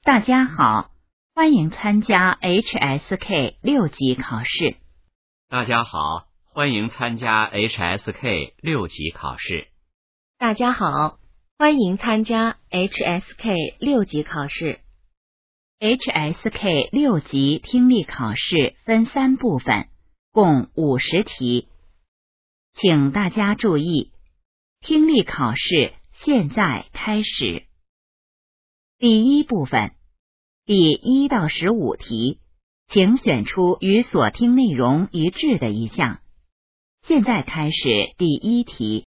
大家好，欢迎参加 HSK 6级考试。 大家好，欢迎参加 HSK 6级考试。 大家好，欢迎参加 HSK 6级考试。 HSK 6级听力考试分3部分，共50题。请大家注意，听力考试现在开始。第一部分，第1到15题，请选出与所听内容一致的一项。现在开始第1题。